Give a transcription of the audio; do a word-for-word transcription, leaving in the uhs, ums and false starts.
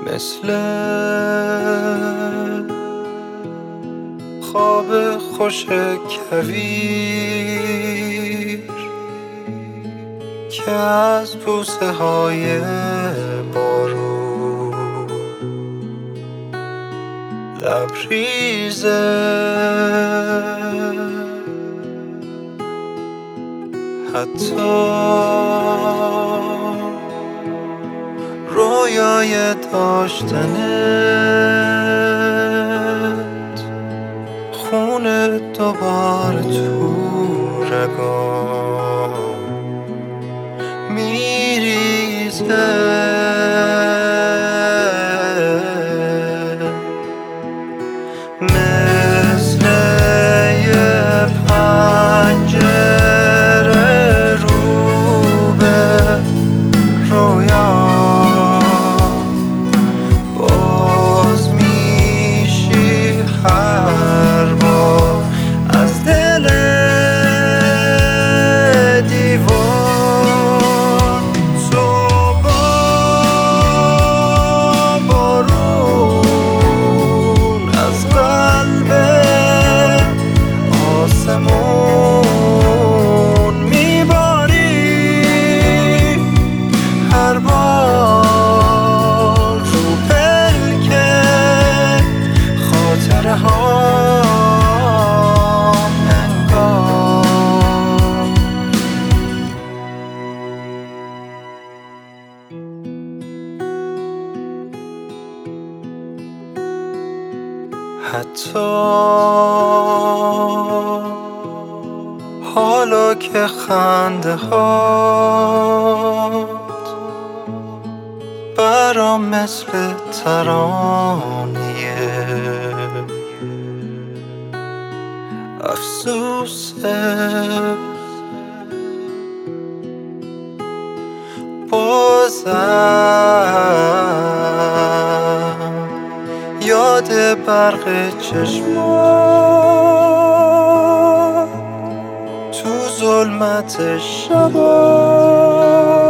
مثل خواب خوش کویر که از بوسه های بارون لبریزه، حتی رویای داشتنت خون دوباره تو رگام میریزه. مثل یه پنجره رو به رویام باز میشی هر بار از دل دیوار. تو با بارون از قلب آسمون میباری هر بار رو پلکه خاطره هام انگار. حتی حالا که خنده هات برام مثل ترانیه، افسوسه بازم یاد برق چشمات تو ظلمت شبا